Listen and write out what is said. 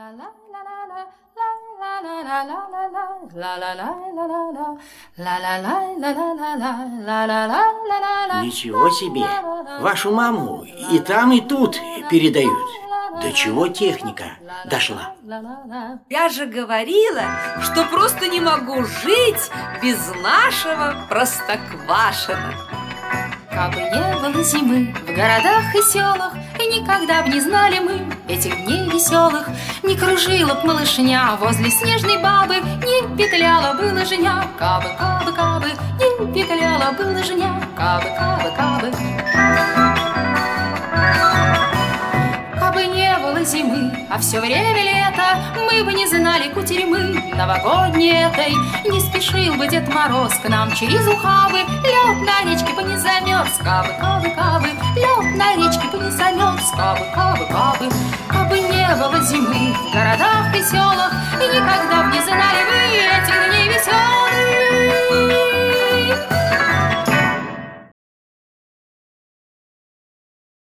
Ничего себе! Вашу маму и там, и тут передают. До чего техника дошла? Я же говорила, что просто не могу жить без нашего Простоквашино. Кабы не было зимы в городах и селах, и никогда б не знали мы этих дней веселых, не кружила б малышня возле снежной бабы, не петляла бы лыжня. Кабы, кабы, кабы, не петляла бы лыжня. Кабы, кабы, кабы. Кабы не было зимы, а все время лето, мы бы не знали кутерьмы новогодней этой. Не спешил бы Дед Мороз к нам через ухабы, лед на речке бы не замерз. Кабы, кабы, кабы, лед на речке бы не замерз. Кабы, кабы, кабы. Кабы не было зимы в городах и селах, и никогда б не знали вы этих дней веселых.